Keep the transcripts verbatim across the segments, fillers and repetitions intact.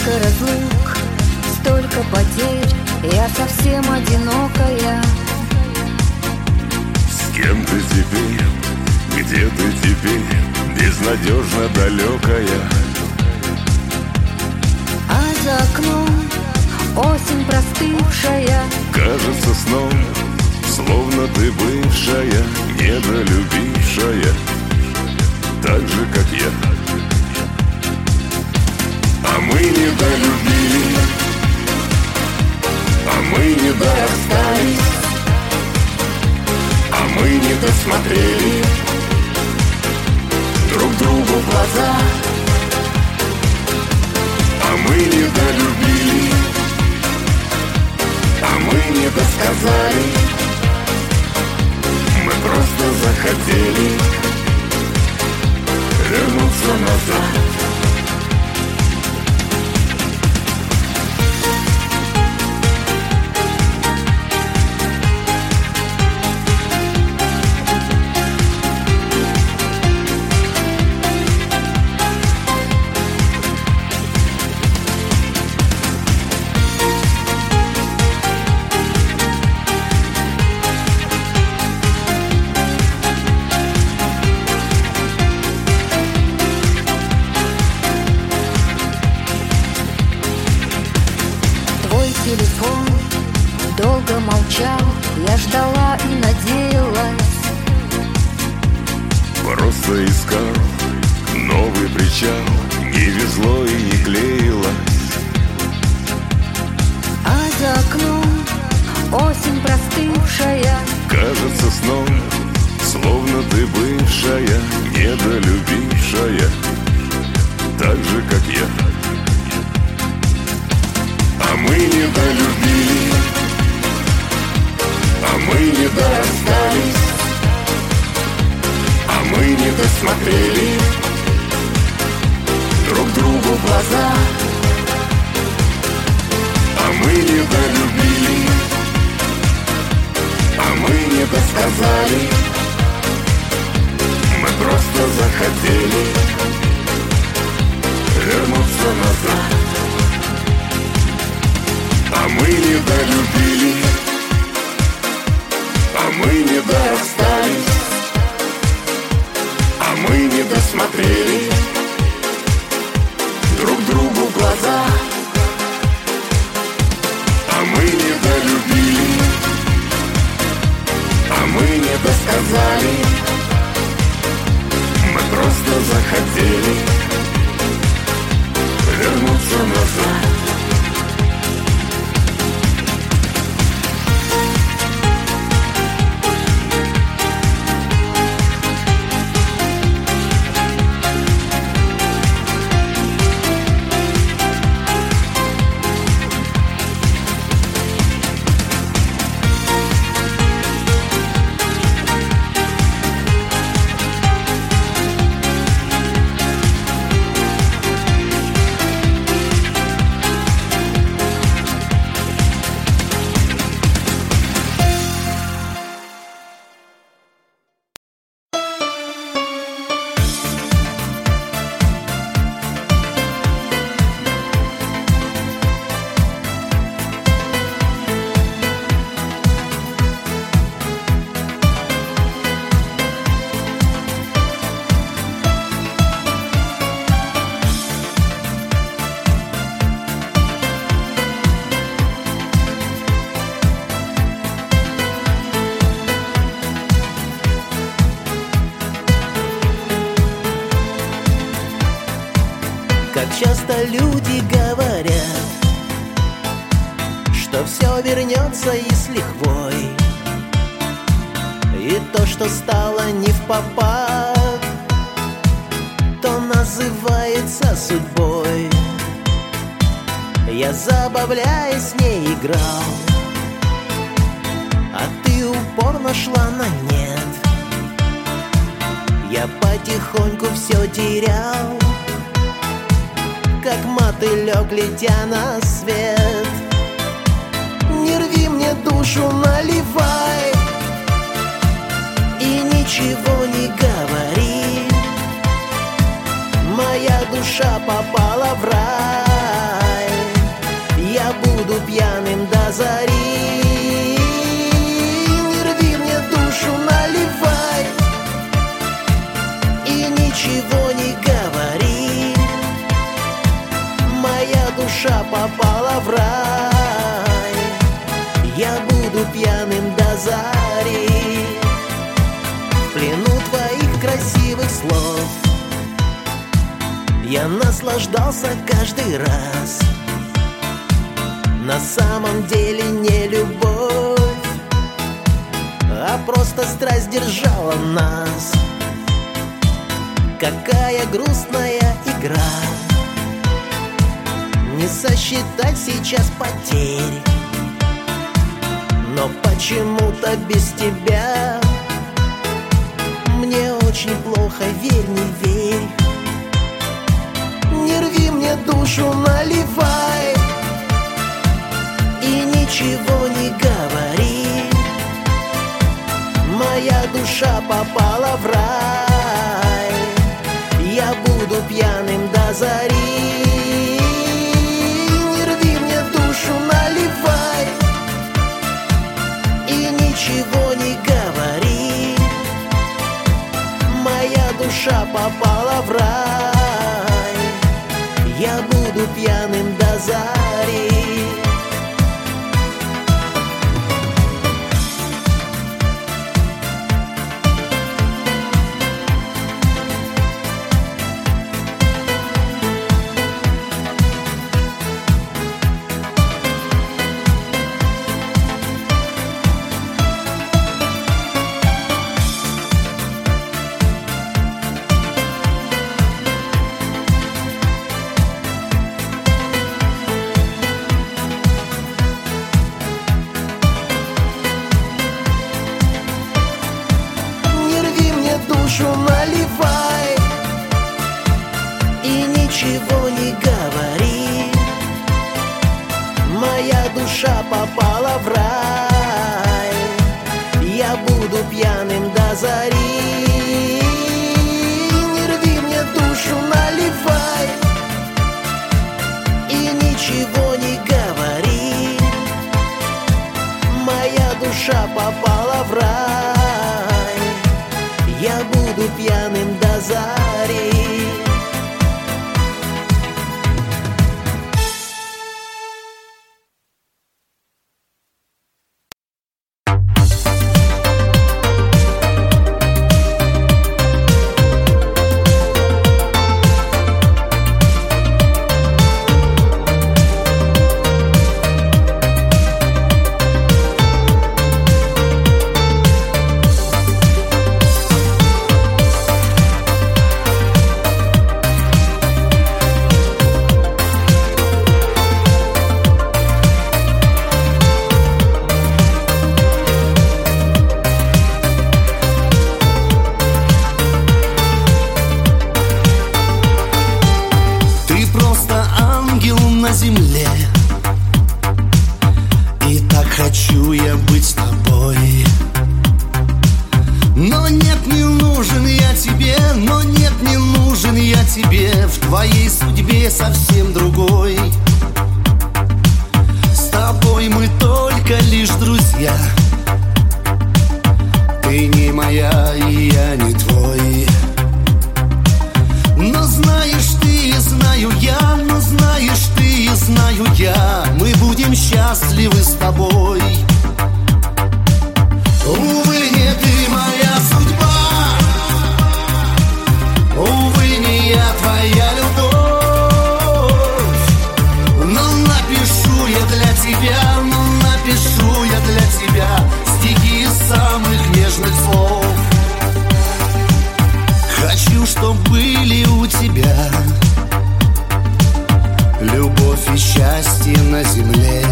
Столько разлук, столько потерь, я совсем одинокая. С кем ты теперь, где ты теперь, безнадежно далекая? А за окном осень простывшая кажется сном, словно ты бывшая, недолюбившая, так же, как я. А мы недолюбили, а мы не дорастались, а мы не досмотрели друг другу в глаза. А мы недолюбили, а мы не досказали, мы просто захотели вернуться назад. Телефон долго молчал, я ждала и надеялась. Просто искал новый причал, не везло и не клеилось. А за окном осень простывшая кажется сном, словно ты бывшая, недолюбившая, так же, как я. А мы недолюбили, а мы не дорастались, а мы не досмотрели друг другу в глаза. А мы недолюбили, а мы не досказали, мы просто захотели вернуться назад. А мы недолюбили, а мы не дорастались, а мы не досмотрели друг другу в глаза. А мы недолюбили, а мы не досказали, мы просто захотели вернуться назад. Как часто люди говорят, что все вернется и с лихвой, и то, что стало не впопад, то называется судьбой. Я, забавляясь, не играл, а ты упорно шла на нет. Я потихоньку все терял, как мотылек, летя на свет. Не рви мне душу, наливай, и ничего не говори. Моя душа попала в рай. буду пьяным до зари. Не рви мне душу, наливай и ничего не говори. Моя душа попала в рай. Я буду пьяным до зари, в плену твоих красивых слов. Я наслаждался каждый раз. На самом деле не любовь, а просто страсть держала нас. Какая грустная игра, не сосчитать сейчас потерь. Но почему-то без тебя мне очень плохо, верь, не верь. Не рви мне душу, наливай и ничего не говори. Моя душа попала в рай. Я буду пьяным до зари. Не рви мне душу, наливай и ничего не говори. Моя душа попала в рай. Я буду пьяным до зари. Наливай и ничего не говори. Моя душа попала в рай. Я буду пьяным до зари. Не рви мне душу, наливай и ничего не говори. Моя душа попала в рай. Я буду пьяным до зари. Земле, и так хочу я быть с тобой. Но нет, не нужен я тебе, но нет, не нужен я тебе. В твоей судьбе совсем другой. С тобой мы только лишь друзья. Ты не моя, и я не твой. Но знаешь ты, и знаю я, но знаешь ты, и знаю я, мы будем счастливы с тобой. Увы, не ты моя судьба, увы, не я твоя любовь. Но напишу я для тебя, но напишу я для тебя стихи из самых нежных слов. Хочу, чтоб были у тебя любовь и счастье на земле.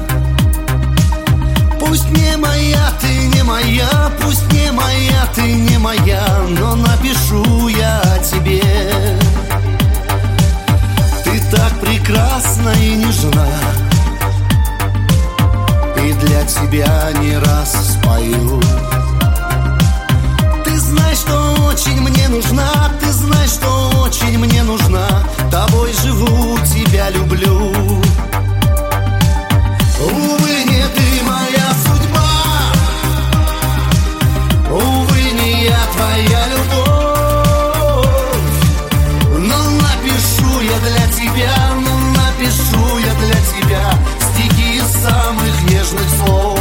Пусть не моя, ты не моя, пусть не моя, ты не моя, но напишу я о тебе. Ты так прекрасна и нежна, и для тебя не раз спою. Ты знаешь, что очень мне нужна, ты знаешь, что очень мне нужна. Тобой живу, тебя люблю. тебя, ну напишу я для тебя стихи из самых нежных слов.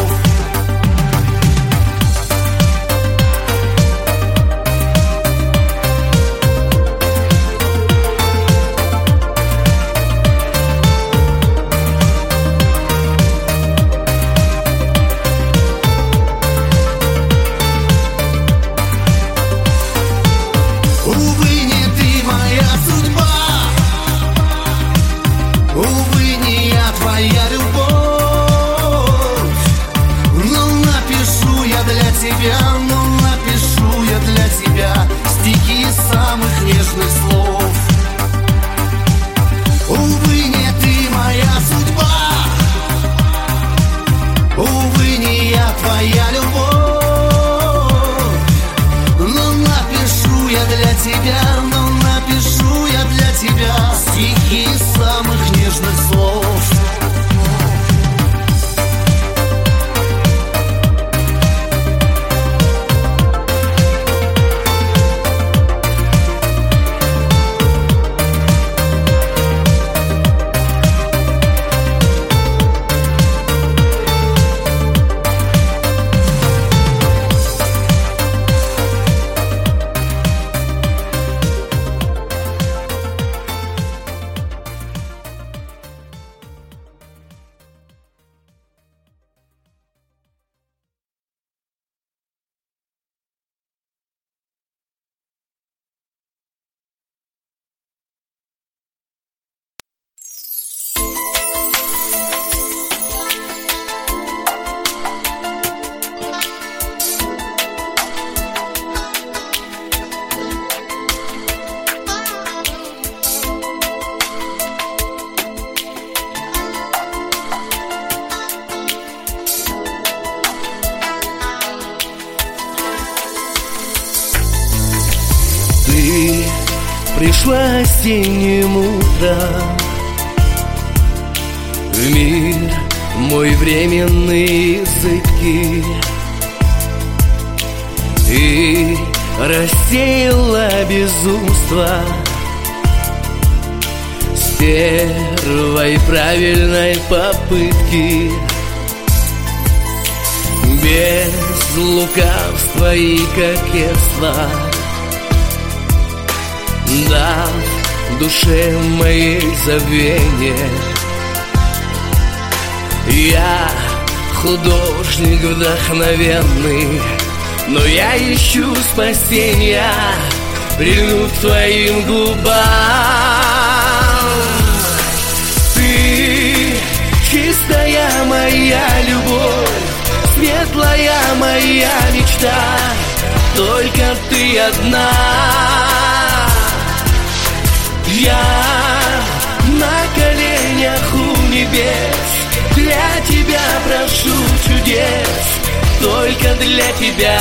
Пришла осенним утром в мир мой временный языки и рассеяла безумство с первой правильной попытки. Без лукавства и кокетства, дав душе моей забвение, я художник вдохновенный, но я ищу спасения, прильну к твоим губам. Ты чистая моя любовь, светлая моя мечта, только ты одна. Я на коленях у небес, для тебя прошу чудес, только для тебя.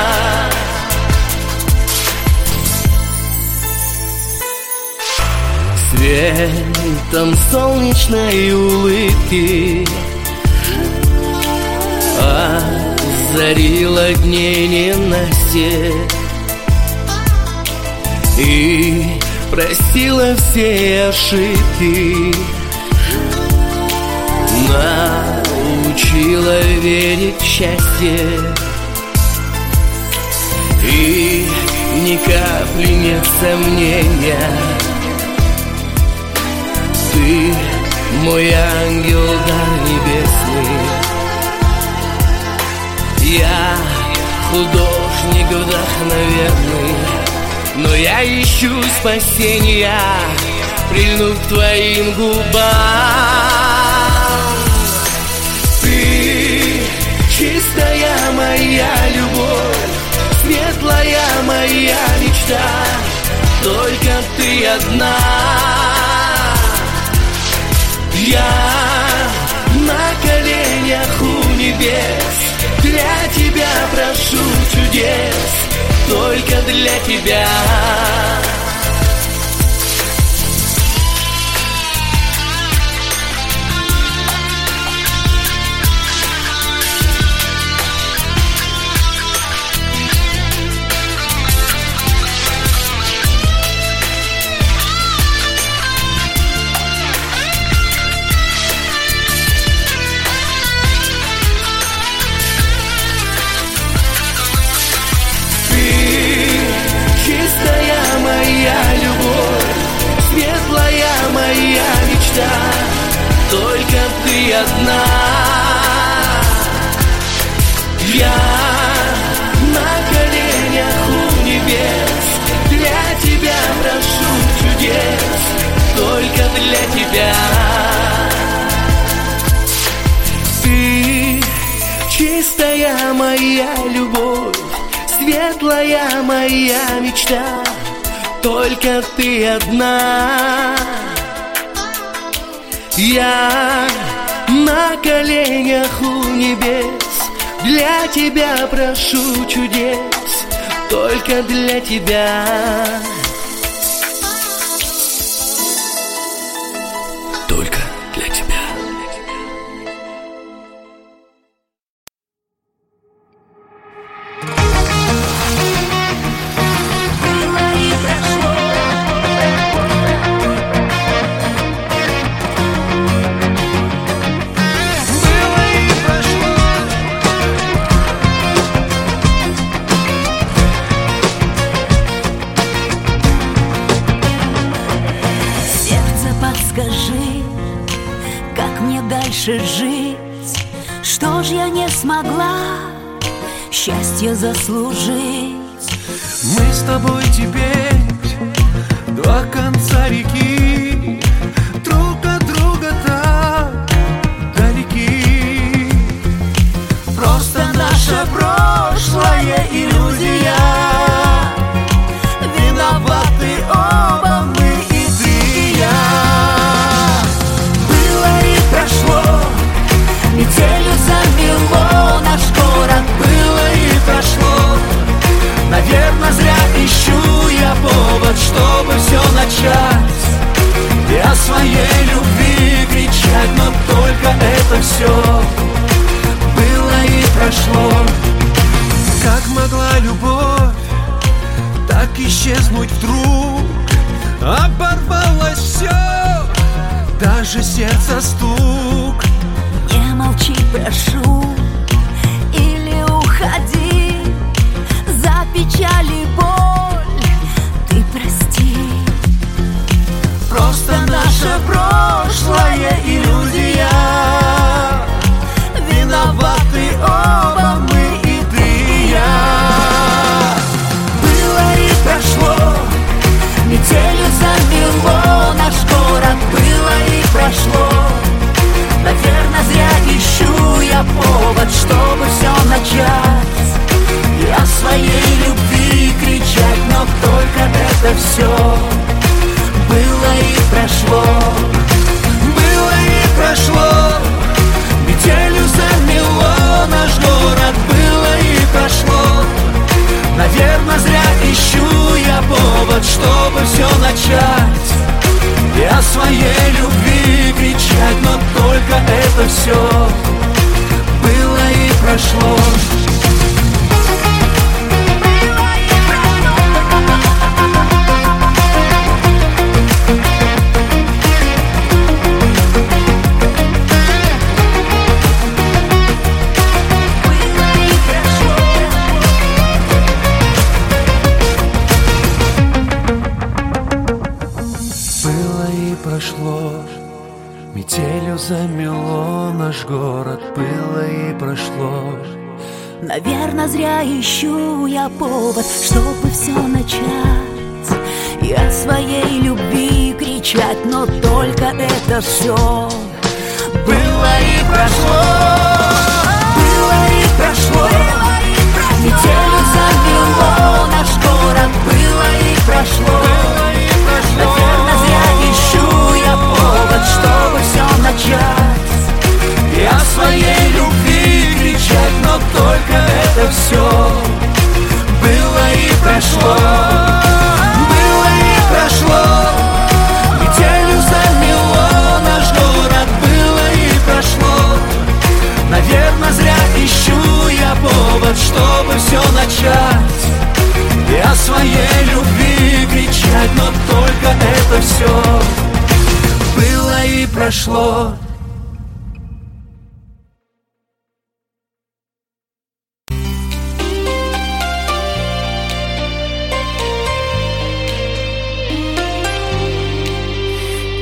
Светом солнечной улыбки озарила дней ненастье и простила все ошибки, научила верить в счастье, и ни капли нет сомнения. Ты мой ангел, дар небесный, я художник вдохновенный, но я ищу спасения, прильну к твоим губам. Ты чистая моя любовь, светлая моя мечта, только ты одна. Я на коленях у небес, для тебя прошу чудес, только для тебя. моя мечта, только ты одна. Я на коленях у небес, для тебя прошу чудес, только для тебя. Ты чистая моя любовь, светлая моя мечта, только ты одна. Я на коленях у небес, для тебя прошу чудес, только для тебя. Только для тебя. Скажи, как мне дальше жить? Что ж я не смогла счастье заслужить? Мы с тобой теперь два конца реки, друг от друга так далеки. Просто наше прошлое иллюзия, виноваты оба мы, и ты и я. Метелью замело наш город, было и прошло. Наверное, зря ищу я повод, чтобы все начать и о своей любви кричать, но только это все было и прошло. Как могла любовь так исчезнуть вдруг? Оборвалось все, даже сердце стук. Не молчи, прошу, или уходи, за печаль и боль ты прости. Просто наше прошлое иллюзия, виноваты оба мы, и ты и я. Было и прошло, метелью замело наш город, было и прошло. Наверное, зря ищу я повод, чтобы все начать и о своей любви кричать, но только это все было и прошло. Было и прошло, метелью замело наш город, было и прошло. Наверное, зря ищу я повод, чтобы все начать и о своей любви кричать, но только это все было и прошло. Метелью замело наш город, было и прошло. Наверное, зря ищу я повод, чтобы все начать и о своей любви кричать, но только это все было и прошло. Было и прошло, метелью замело наш город, было и прошло. Наверное, зря ищу я повод, чтобы все начать и о своей любви кричать, но только это все было и прошло. Было и прошло, метелью замело наш город, было и прошло. Наверное, зря ищу я повод, чтобы все начать и о своей любви кричать, но только это все было и прошло.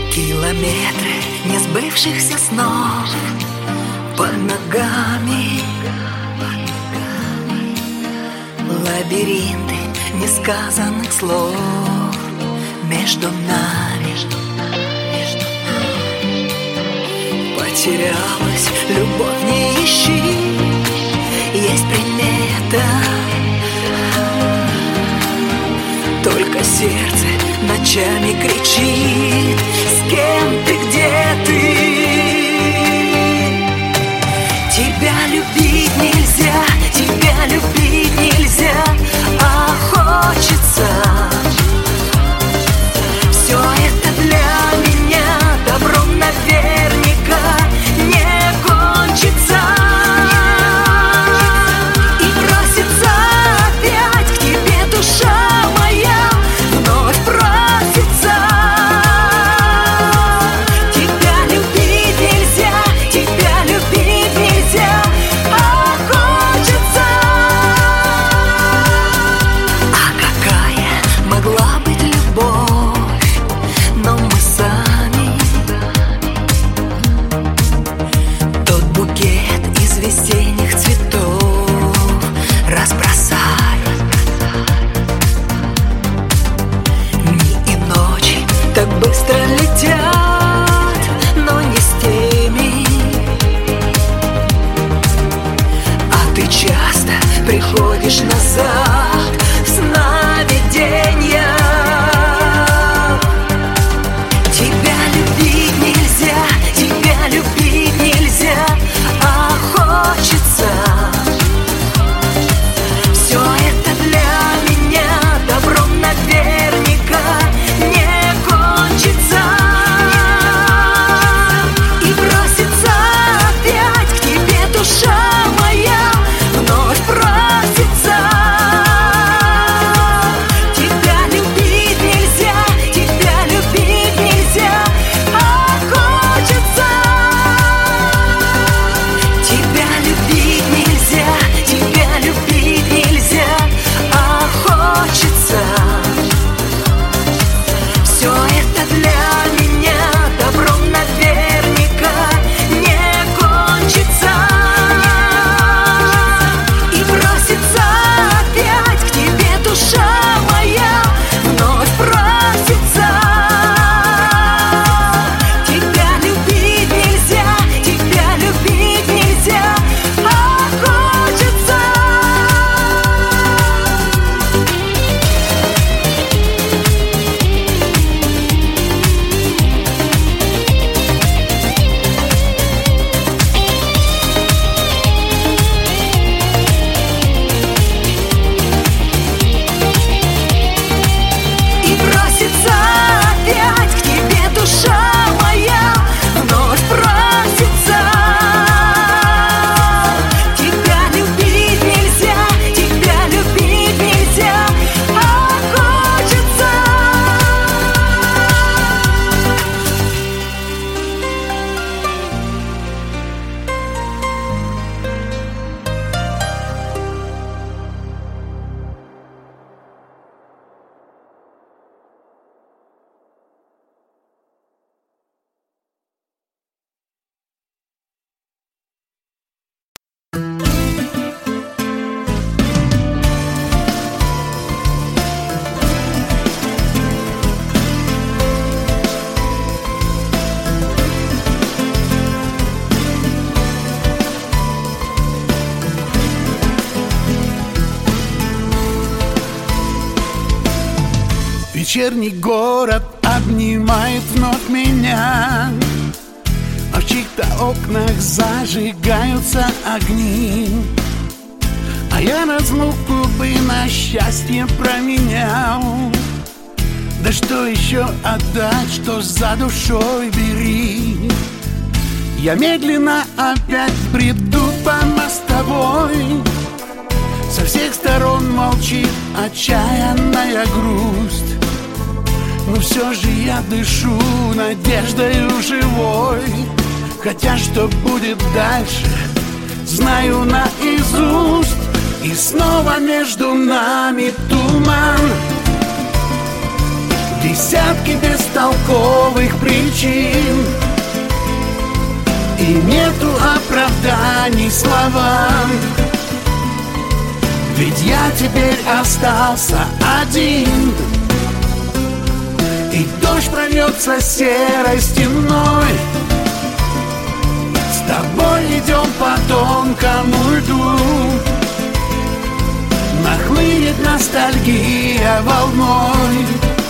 Километры несбывшихся снов под ногами, лабиринты несказанных слов между нами. Потерялась любовь, не ищи, есть примета. Только сердце ночами кричит: с кем ты, где ты? Тебя любить нельзя, тебя любить нельзя, а хочется. Все это для меня добром наверняка не кончится. И просится опять к тебе душа моя, вновь просится. Тебя любить нельзя, тебя любить нельзя, а хочется. А какая могла быть любовь, но мы сами. Тот букет из весенних цветов разбросали. Дни и ночи так быстро летят, но не с теми. А ты часто приходишь назад в сновидениях. Тебя любить нельзя, тебя любить нельзя, а хочется. Все это для меня добром наверняка не кончится. И просится опять к тебе душа моя, вновь просится. Тебя любить нельзя, тебя любить нельзя, а хочется. Тебя любить нельзя, тебя любить нельзя, а хочется. Все это для меня добром наверняка не кончится. И просится опять к тебе душа моя, вновь просится. Тебя любить нельзя, тебя любить нельзя, а хочется. И просится опять к тебе душа моя, вновь просится. Тебя любить нельзя, тебя любить нельзя, а хочется. Вечерний город обнимает вновь меня, а в чьих-то окнах зажигаются огни. А я разлуку бы на счастье променял. Да что еще отдать, что за душой бери. Я медленно опять бреду по мостовой. Со всех сторон молчит отчаянная грусть. Но все же я дышу надеждою живой. Хотя что будет дальше, знаю наизусть. И снова между нами туман. Десятки бестолковых причин, и нету оправданий словам. Ведь я теперь остался один, и дождь прольется серой стеной. С тобой идем по тонкому льду, нахлынет ностальгия волной.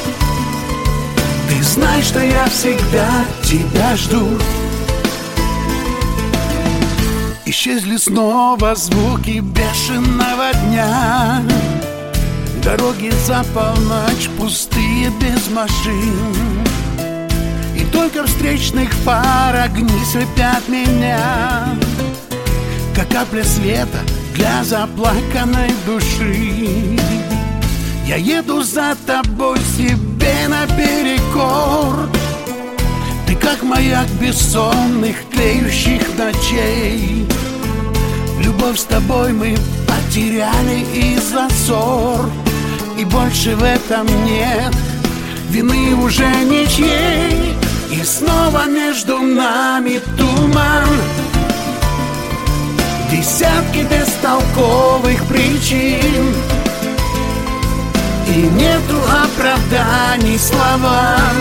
Ты знаешь, что я всегда тебя жду. Исчезли снова звуки бешеного дня, дороги за полночь пустые без машин, и только встречных фар огни слепят меня, как капля света для заплаканной души. Я еду за тобой себе наперекор. Ты как маяк бессонных тлеющих ночей. Любовь с тобой мы потеряли из-за ссор, и больше в этом нет вины уже ничьей. И снова между нами туман, десятки бестолковых причин, и нету оправданий словам.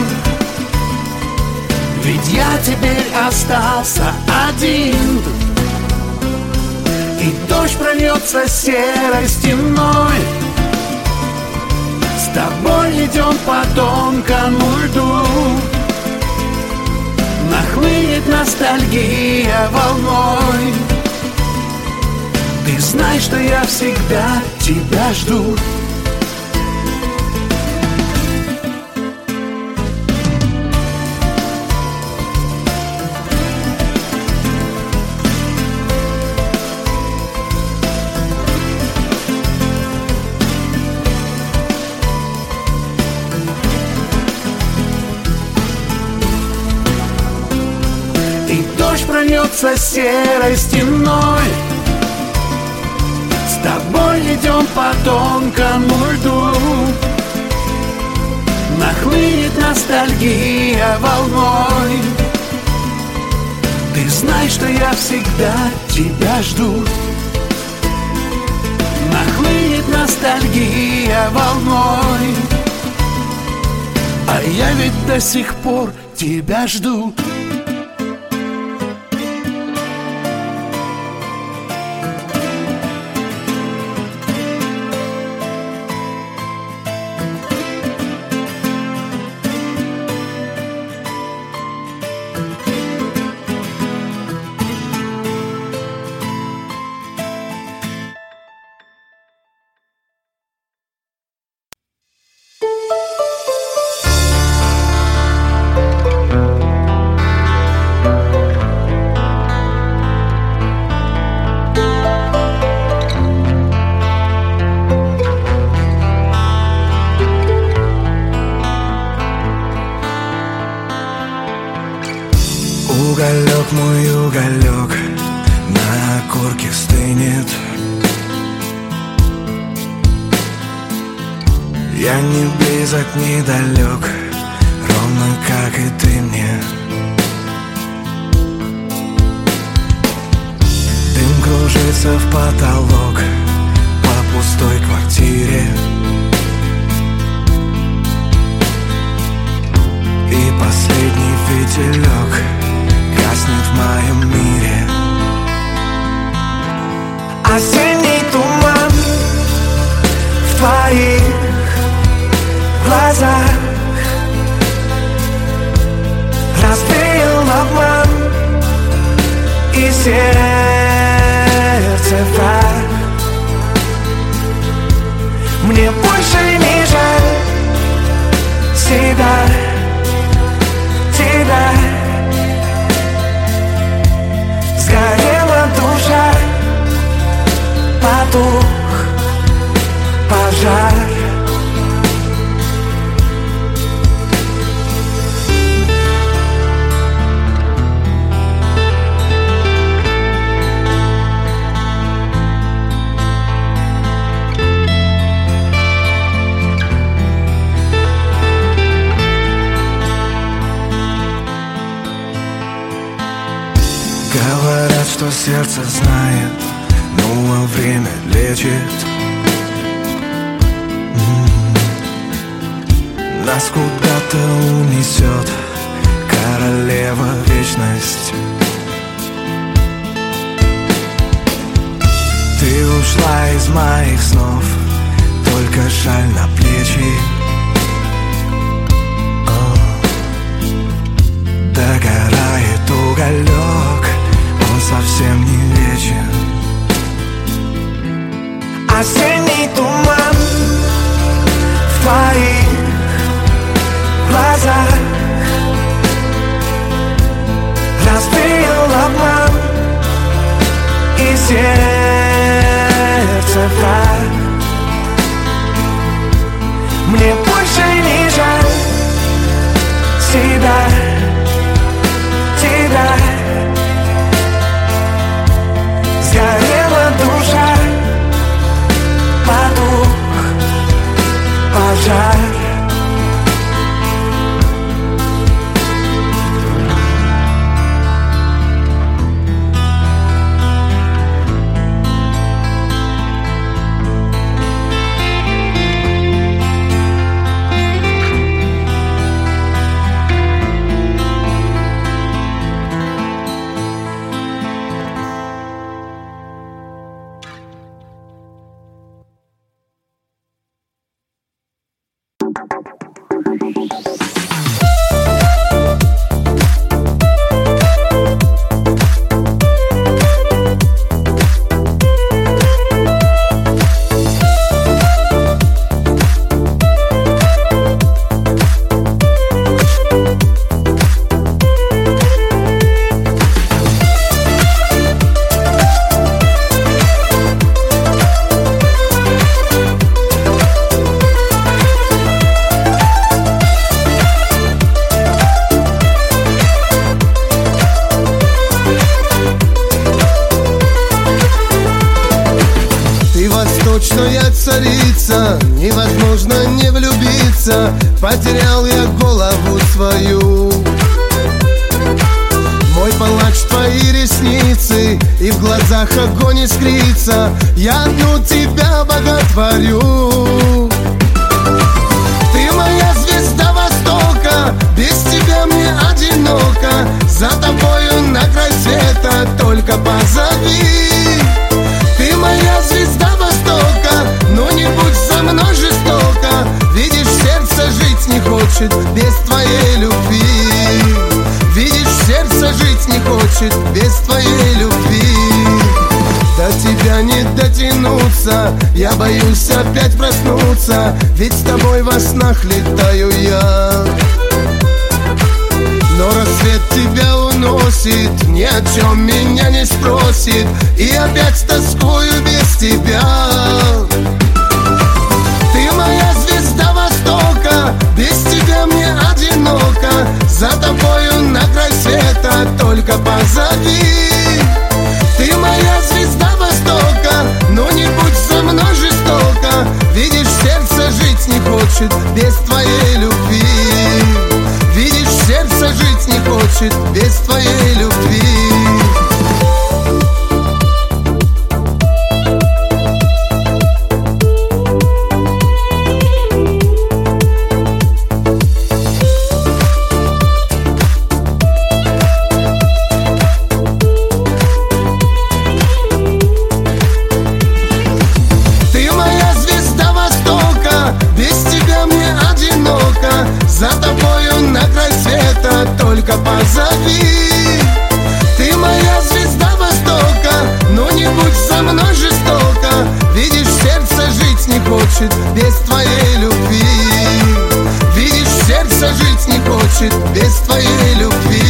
Ведь я теперь остался один, и дождь прольется серой стеной. С тобой идем по тонкому льду, нахлынет ностальгия волной. Ты знаешь, что я всегда тебя жду. Прольется серой стеной. С тобой идем по тонкому льду, нахлынет ностальгия волной. Ты знаешь, что я всегда тебя жду. Нахлынет ностальгия волной, а я ведь до сих пор тебя жду. Уголек, мой уголек, на окурке стынет. Я не близок, не далек, ровно как и ты мне. Дым кружится в потолок по пустой квартире, и последний фитилек гаснет в моем мире. Осенний туман в твоих глазах развеял обман, и сердце враг. Мне больше не жаль себя, тебя. Сгорела душа, потух пожар. Говорят, что сердце знает, ну а время лечит. М-м-м. Нас куда-то унесет королева вечность. Ты ушла из моих снов, только шаль на плечи. Догорает уголек, он совсем не вечен. Осенний туман в твоих глазах развеял обман и сердце враг. Мне больше не жаль себя, тебя. Сгорела душа, потух пожар. Невозможно не влюбиться, потерял я голову свою. Мой палач, твои ресницы, и в глазах огонь искрится. Я одну тебя боготворю. Ты моя звезда Востока, без тебя мне одиноко. За тобою на край света только позови. Ты моя звезда Востока, но не будь со мной жестоко. Видишь, сердце жить не хочет без твоей любви. Видишь, сердце жить не хочет без твоей любви. До тебя не дотянуться, я боюсь опять проснуться. Ведь с тобой во снах летаю я. Но рассвет тебя уносит, ни о чем меня не спросит. И опять тоскую без тебя. Ты моя звезда Востока, без тебя мне одиноко. За тобою на край света только позови. Ты моя звезда Востока, но не будь со мной жестоко. Видишь, сердце жить не хочет без твоей любви. Видишь, сердце жить не хочет без твоей любви. Ты моя звезда Востока, без тебя мне одиноко. За тобою на край света только позови. Ты моя звезда Востока, но не будь со мной жестоко. Видишь, сердце жить не хочет без твоей любви. Видишь, сердце жить не хочет без твоей любви.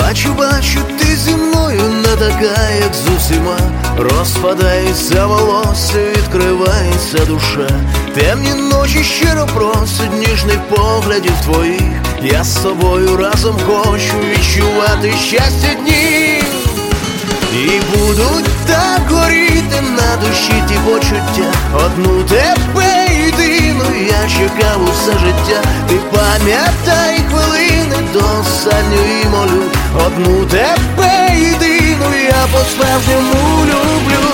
Бачу, бачу, ти зі мною не така, як з усіма. Розпадається волосся, відкривається душа. Темні ночі щиро просить ніжних поглядів твоїх. Я з тобою разом хочу відчувати щастя днів. І будуть так горіти на душі ті почуття. Одну тебе єдину я чекав усе життя. Ти пам'ятай хвилини до останньої молю. Одну тебе єдину я по-справжньому люблю.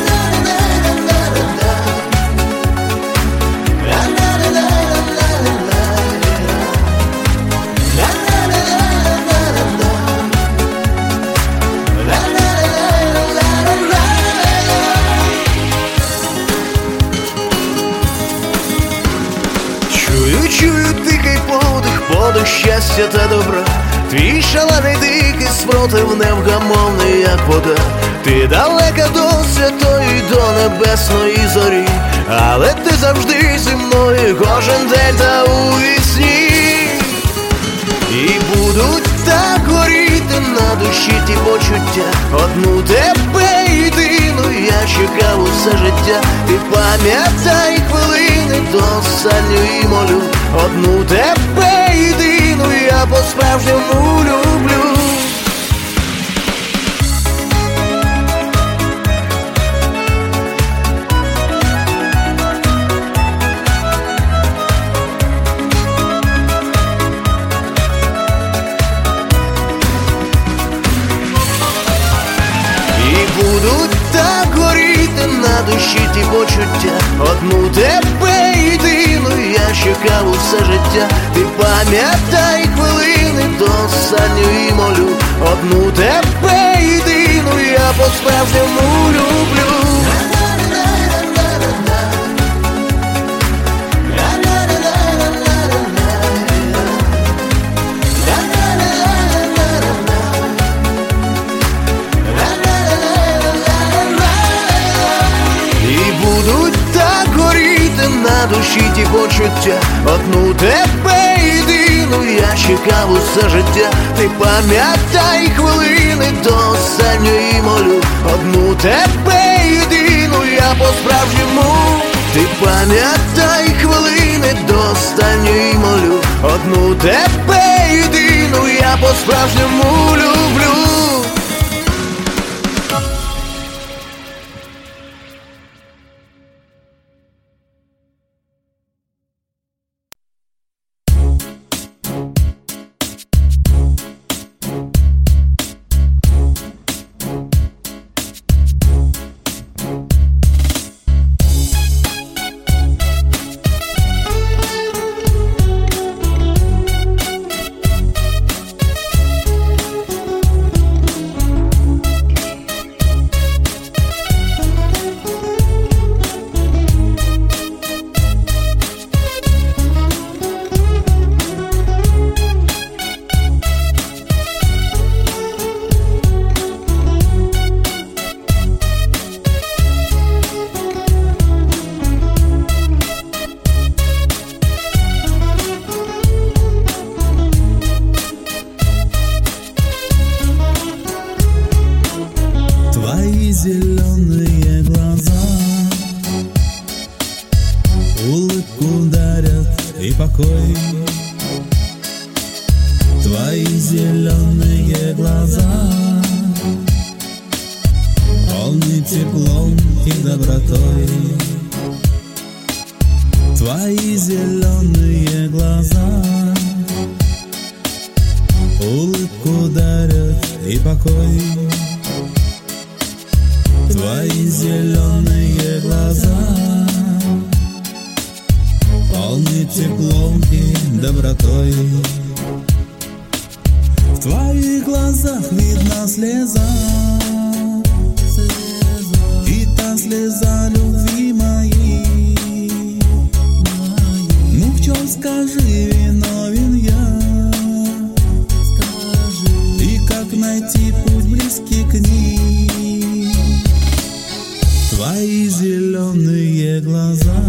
Чую тихий подих, подих щастя та добра. Твій шалений дикий спротив невгамовний, як вода. Ти далека до святої, до небесної зорі, але ти завжди зі мною кожен день та у вісні. І будуть так горіти на душі ті почуття. Одну тебе єдину я чекав усе життя. Ти пам'ятай хвилини до останньої молю. Одну тебе єдину я по-справжньому люблю. Будуть так горіти на душі ті почуття. Одну тебе єдину я чекав усе життя. Ти пам'ятай хвилини до останньої молю. Одну тебе єдину я по-справжньому люблю. На душі ті почуття. Одну тебе єдину я чекав усе життя. Ти пам'ятай хвилини до останньої молю. Одну тебе єдину я по-справжньому. Ти пам'ятай хвилини до останньої молю. Одну тебе єдину я по-справжньому люблю. Зеленые глаза улыбку дарят и покой. Твои зеленые глаза полны теплом и добротой. Твои зеленые глаза улыбку дарят и покой. Твои зеленые глаза полны теплом и добротой. В твоих глазах видна слеза, и та слеза любви моей. Ну в чем, скажи, виновен я? И как найти путь близкий к ней? Твои зеленые глаза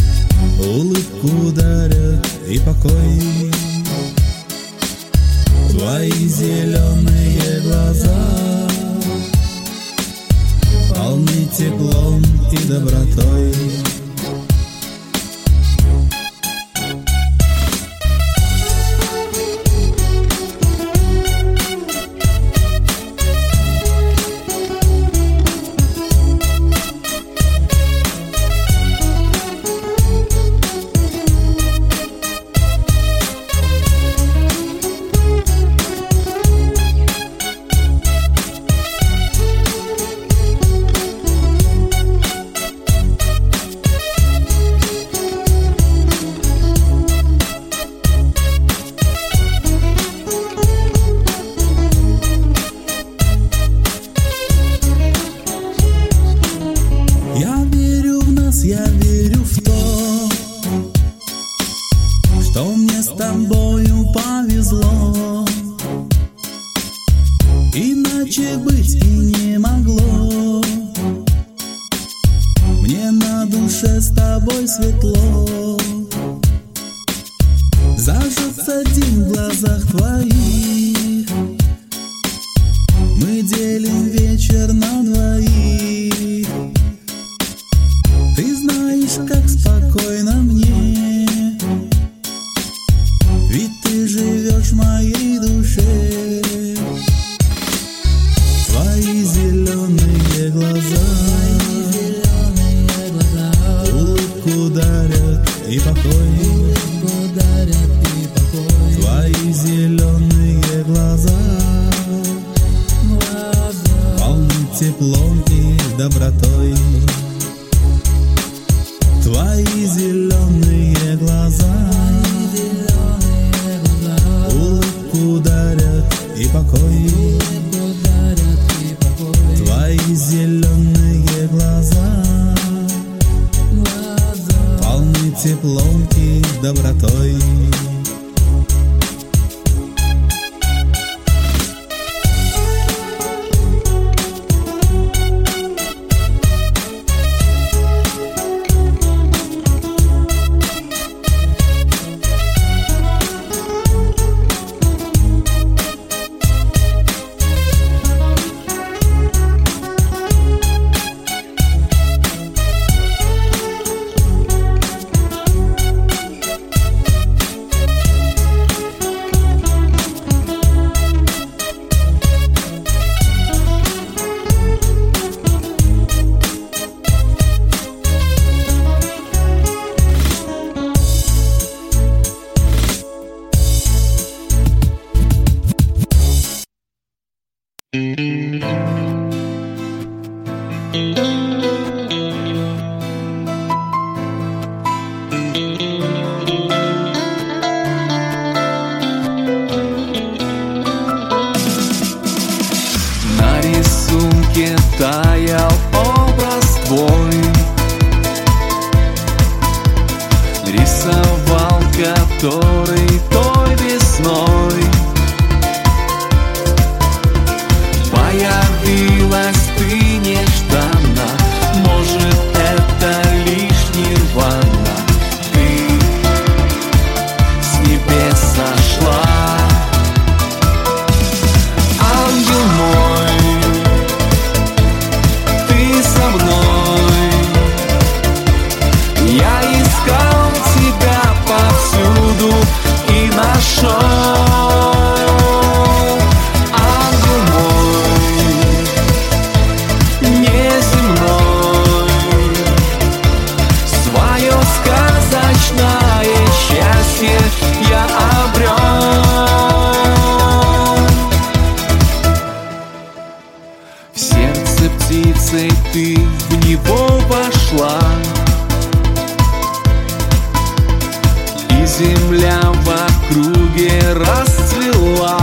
улыбку дарят и покой. Твои зеленые глаза полны теплом и добротой. Я верю в то, что мне с тобою повезло, иначе быть и не могло. Мне на душе с тобой светло, зажжется день в глазах твоих, мы делим вечер на двоих. Ты знаешь, как спокойно мне, ведь ты живешь в моей душе. Твои зеленые глаза улыбку дарят и покой. Твои зеленые глаза полны теплом и добротой. Твои зеленые глаза улыбку дарят и покой. Твои зеленые глаза полны теплом и добротой. На рисунке таял образ твой, рисовал который той весной. Появилась ты нежданно, может, это лишь нирвана. Ты с небес сошла, ангел мой, ты со мной. Я искал тебя повсюду и нашел. Ангел мой, неземной, свое сказочное счастье я обрел. В сердце птицей ты в него вошла, и земля в округе расцвела.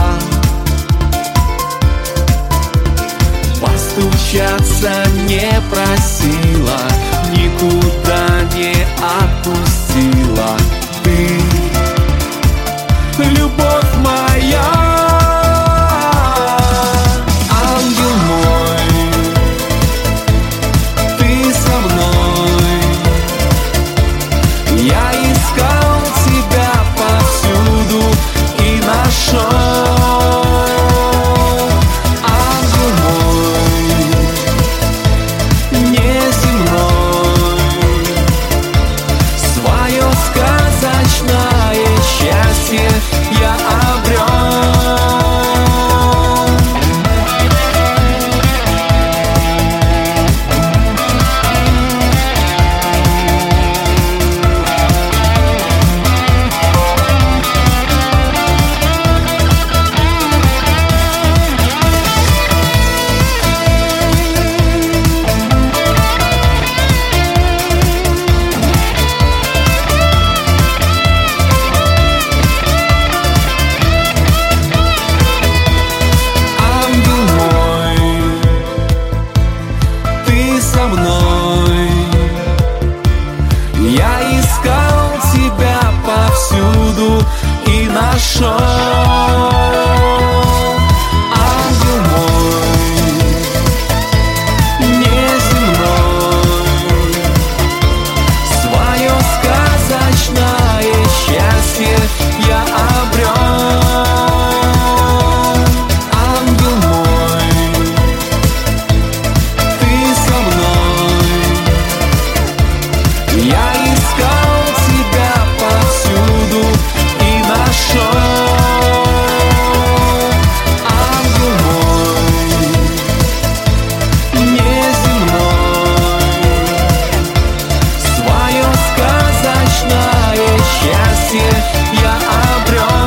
Постучаться не просила, никуда не отпустила. Ты, любовь моя, ангел мой, ты со мной. Я искал тебя повсюду и нашел. нашел. Ангел мой, неземной, свое сказочное счастье я обрел. Ангел мой, ты со мной. Я искал тебя повсюду и нашел. Ангел мой, неземной, свое сказочное счастье я обрел.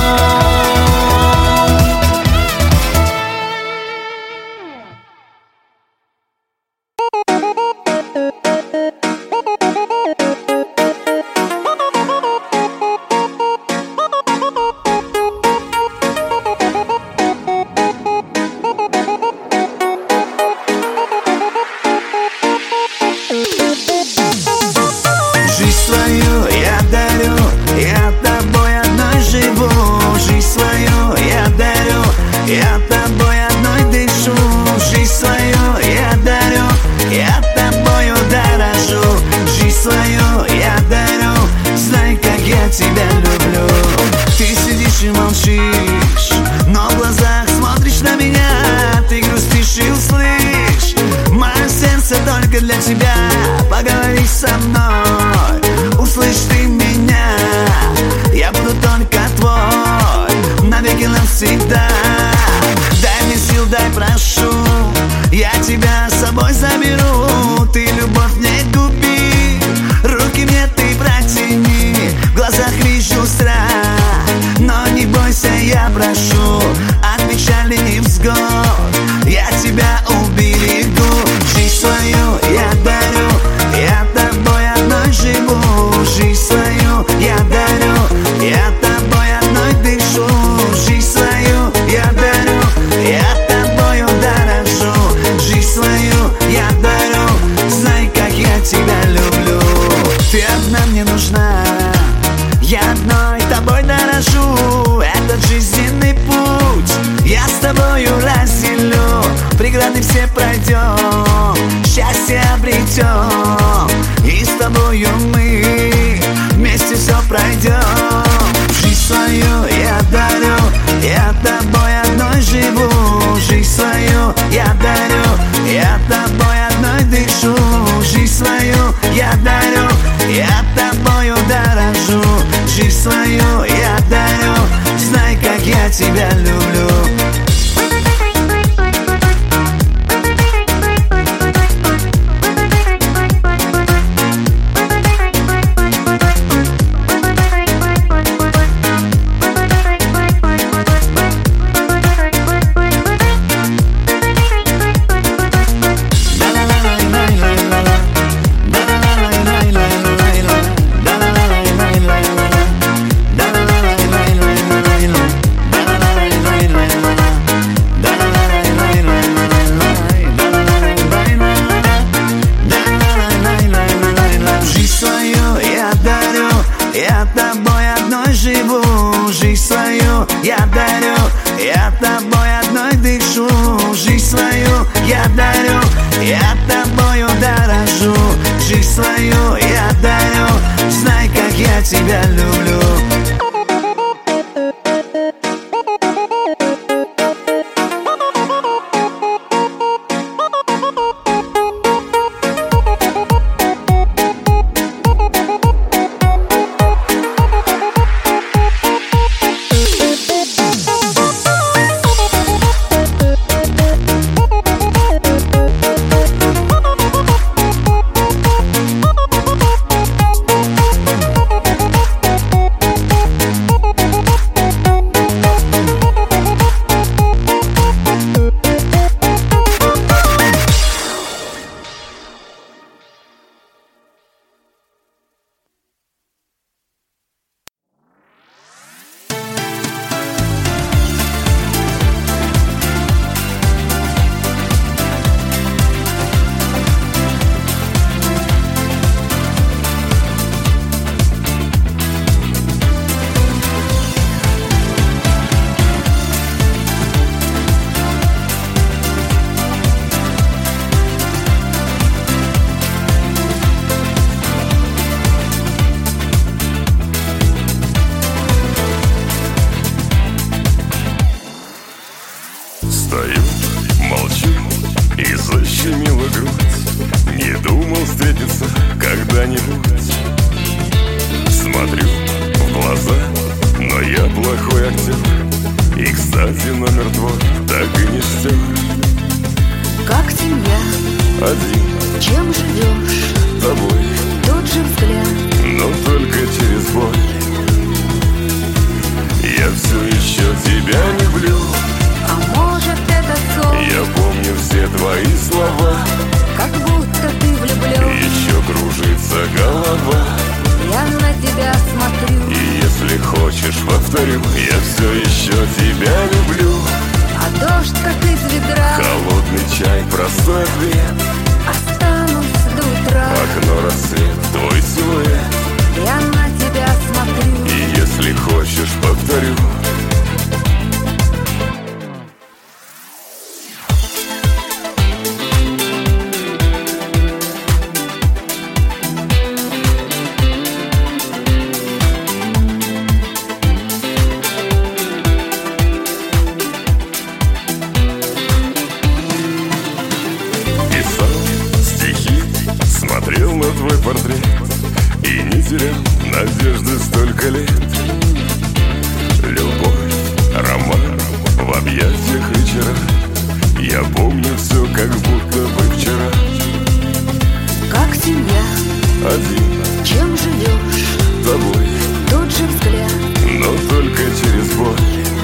Жизнь свою я дарю, я тобой одной живу. Жизнь свою я дарю, я тобой одной дышу. Жизнь свою я дарю, я тобою дорожу. Жизнь свою я дарю, знай, как я тебя люблю. Ты сидишь и молчишь, но в глазах смотришь на меня. Ты грустишь и услышь, мое сердце только для тебя. Поговори со мной, услышь ты меня. Я буду только твой, навеки навсегда. Дай мне сил, дай, прошу, я тебя с собой заберу. Ты любовь не губи, руки мне ты протяни. В глазах вижу страх, но не бойся, я прошу. От печали невзгод я тебя уберегу. Жизнь свою я дарю, я тобой одной живу. Жизнь свою я дарю, я тобой одной дышу. Жизнь свою я дарю, я тобою дорожу. Жизнь свою я дарю, знай, как я тебя люблю. Ты одна мне нужна, я одной тобой дорожу. Этот жизненный путь я с тобою разделю. Преграды все пройдем, счастье обретем, и с тобою мы вместе все пройдем. Жизнь свою я дарю, я тобой одной живу. Жизнь свою я дарю, я тобой одной дышу. Жизнь свою я дарю, я тобою дорожу. Жизнь свою я дарю, знай, как я тебя люблю. Я тобой одной живу, жизнь свою я дарю, я тобой одной дышу. Жизнь свою я дарю, я тобою дорожу. Жизнь свою я дарю, знай, как я тебя люблю. когда-нибудь. Смотрю в глаза, но я плохой актер. И, кстати, номер твой так и не стер. Как семья, Один чем живешь, тобой, тот же взгляд. но только через боль. Я все еще тебя люблю. А может это сон, Я помню все твои слова. как будто ты влюблен. Еще кружится голова. Я на тебя смотрю, И если хочешь, повторю, я все еще тебя люблю. а дождь как из ведра. Холодный чай, простой ответ. Останусь до утра. Окно, рассвет, твой силуэт. Я на тебя смотрю, И если хочешь, повторю. Писал стихи, смотрел на твой портрет и не терял надежды столько лет. Любовь, роман в объятиях вечера. Я помню все, как будто бы вчера. как семья, Один чем живешь, тобой, тот же взгляд. но только через боль.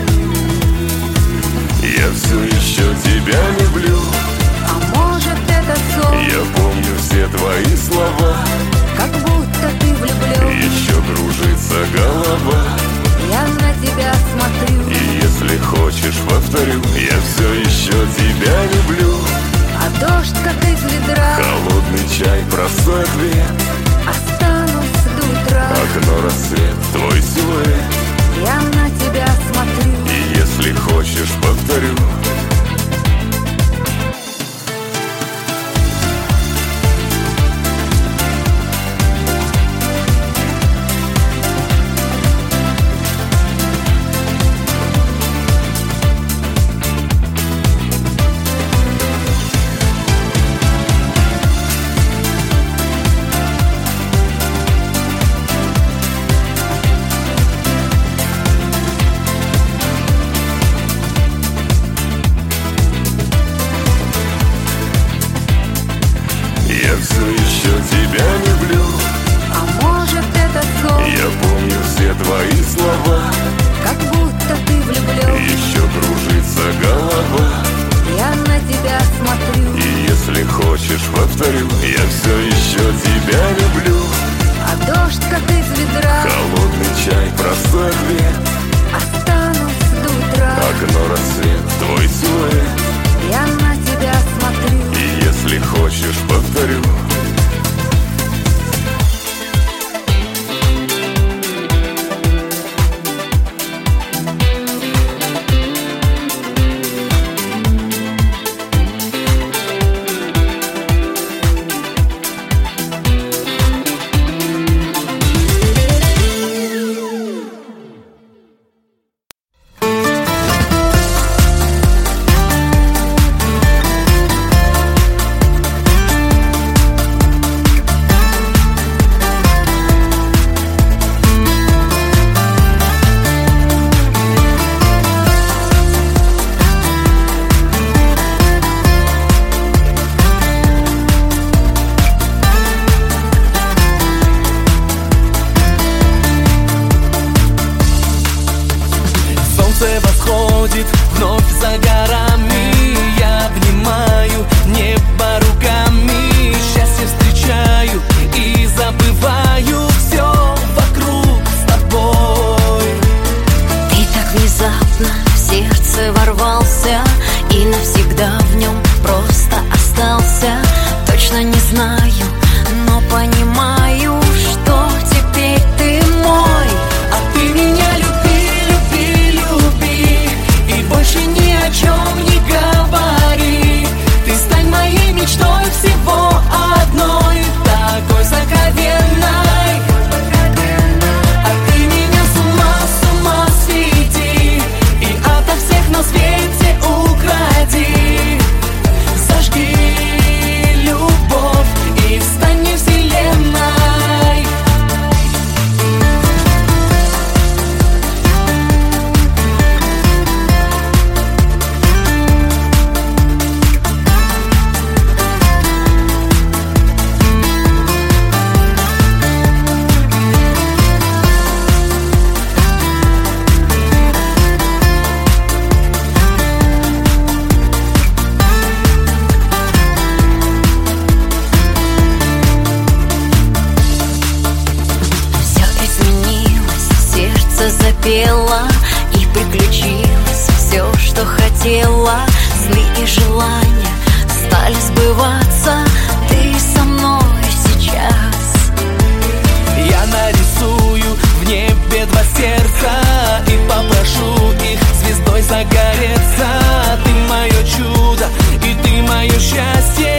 Я все еще тебя люблю. А может это сон, Я помню все твои слова. как будто ты влюблен. Еще кружится голова. Я на тебя смотрю, И если хочешь, повторю, я все еще тебя люблю. а дождь как из ведра. Холодный чай, простой ответ. Останусь до утра. Окно, рассвет, твой силуэт. Я на тебя смотрю, И если хочешь, повторю. запела, и приключилось все, что хотела. Сны и желания стали сбываться, ты со мной сейчас. Я нарисую в небе два сердца и попрошу их звездой загореться. Ты мое чудо, и ты мое счастье.